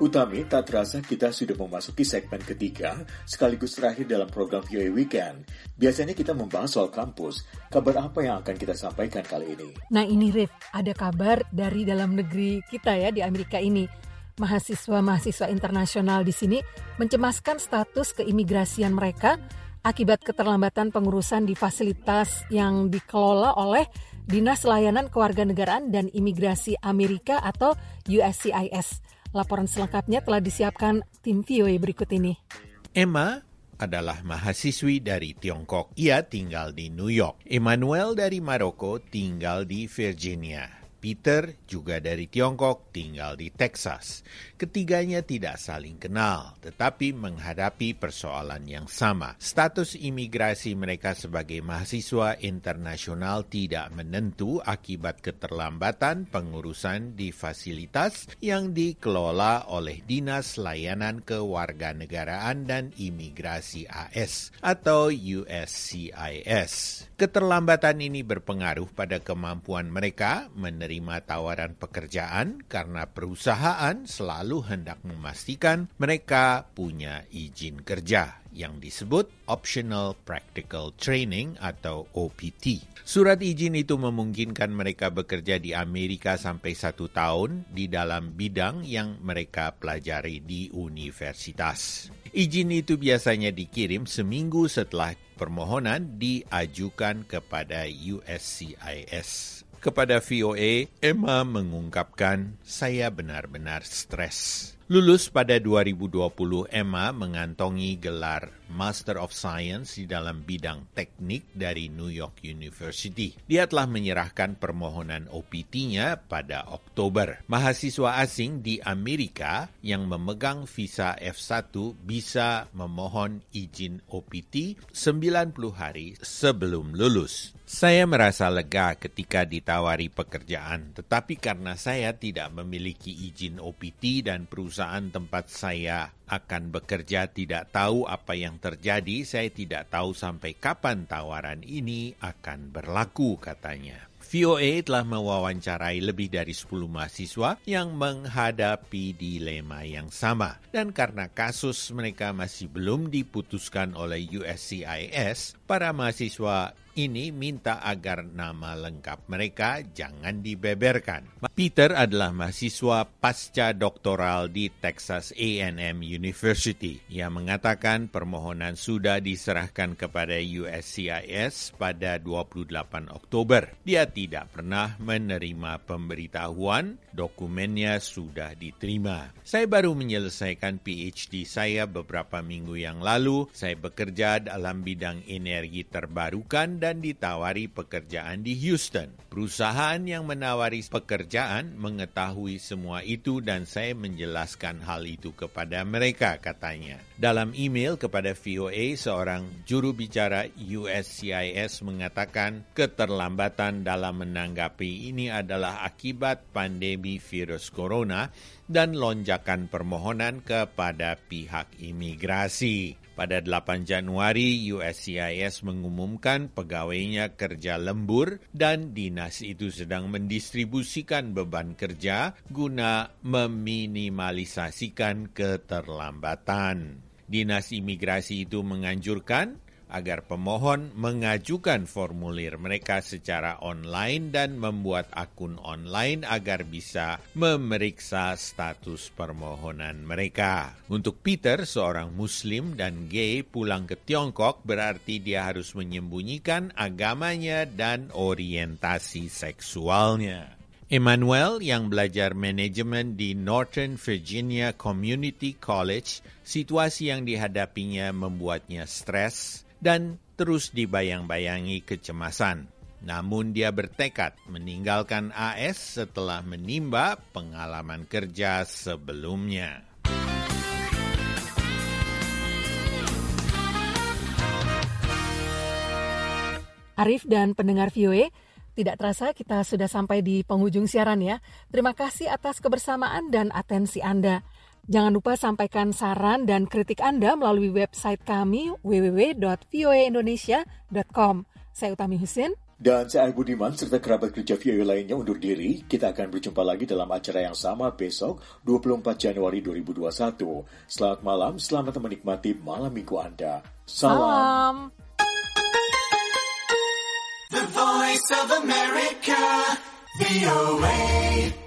Utami, tak terasa kita sudah memasuki segmen ketiga, sekaligus terakhir dalam program VOA Weekend. Biasanya kita membahas soal kampus. Kabar apa yang akan kita sampaikan kali ini? Nah ini Rif, ada kabar dari dalam negeri kita ya di Amerika ini. Mahasiswa-mahasiswa internasional di sini mencemaskan status keimigrasian mereka akibat keterlambatan pengurusan di fasilitas yang dikelola oleh Dinas Layanan Kewarganegaraan dan Imigrasi Amerika atau USCIS. Laporan selengkapnya telah disiapkan tim VOA berikut ini. Emma adalah mahasiswi dari Tiongkok. Ia tinggal di New York. Emmanuel dari Maroko tinggal di Virginia. Peter juga dari Tiongkok tinggal di Texas. Ketiganya tidak saling kenal, tetapi menghadapi persoalan yang sama. Status imigrasi mereka sebagai mahasiswa internasional tidak menentu akibat keterlambatan pengurusan di fasilitas yang dikelola oleh Dinas Layanan Kewarganegaraan dan Imigrasi AS atau USCIS. Keterlambatan ini berpengaruh pada kemampuan mereka menerima tawaran pekerjaan karena perusahaan selalu hendak memastikan mereka punya izin kerja yang disebut Optional Practical Training atau OPT. Surat izin itu memungkinkan mereka bekerja di Amerika sampai 1 tahun di dalam bidang yang mereka pelajari di universitas. Izin itu biasanya dikirim seminggu setelah permohonan diajukan kepada USCIS. Kepada VOA, Emma mengungkapkan, "Saya benar-benar stres." Lulus pada 2020, Emma mengantongi gelar Master of Science di dalam bidang teknik dari New York University. Dia telah menyerahkan permohonan OPT-nya pada Oktober. Mahasiswa asing di Amerika yang memegang visa F1 bisa memohon izin OPT 90 hari sebelum lulus. Saya merasa lega ketika ditawari pekerjaan, tetapi karena saya tidak memiliki izin OPT dan perusahaan tempat saya akan bekerja tidak tahu apa yang terjadi, saya tidak tahu sampai kapan tawaran ini akan berlaku, katanya. VOA telah mewawancarai lebih dari 10 mahasiswa yang menghadapi dilema yang sama. Dan karena kasus mereka masih belum diputuskan oleh USCIS, para mahasiswa ini minta agar nama lengkap mereka jangan dibeberkan. Peter adalah mahasiswa pasca doktoral di Texas A&M University. Ia mengatakan permohonan sudah diserahkan kepada USCIS pada 28 Oktober. Dia tidak pernah menerima pemberitahuan, dokumennya sudah diterima. Saya baru menyelesaikan PhD saya beberapa minggu yang lalu. Saya bekerja dalam bidang energi terbarukan dan ditawari pekerjaan di Houston. Perusahaan yang menawari pekerjaan mengetahui semua itu dan saya menjelaskan hal itu kepada mereka, katanya. Dalam email kepada VOA, seorang juru bicara USCIS mengatakan keterlambatan dalam menanggapi ini adalah akibat pandemi virus corona dan lonjakan permohonan kepada pihak imigrasi. Pada 8 Januari, USCIS mengumumkan pegawainya kerja lembur dan dinas itu sedang mendistribusikan beban kerja guna meminimalisasikan keterlambatan. Dinas imigrasi itu menganjurkan agar pemohon mengajukan formulir mereka secara online dan membuat akun online agar bisa memeriksa status permohonan mereka. Untuk Peter, seorang Muslim dan gay, pulang ke Tiongkok berarti dia harus menyembunyikan agamanya dan orientasi seksualnya. Emmanuel yang belajar manajemen di Northern Virginia Community College, situasi yang dihadapinya membuatnya stres dan terus dibayang-bayangi kecemasan. Namun dia bertekad meninggalkan AS setelah menimba pengalaman kerja sebelumnya. Arif dan pendengar VOA, tidak terasa kita sudah sampai di penghujung siaran ya. Terima kasih atas kebersamaan dan atensi Anda. Jangan lupa sampaikan saran dan kritik Anda melalui website kami www.voaindonesia.com. Saya Utami Husin. Dan saya Budiman serta kerabat kerja VOA lainnya undur diri. Kita akan berjumpa lagi dalam acara yang sama besok 24 Januari 2021. Selamat malam, selamat menikmati malam minggu Anda. Salam. The Voice of America, VOA.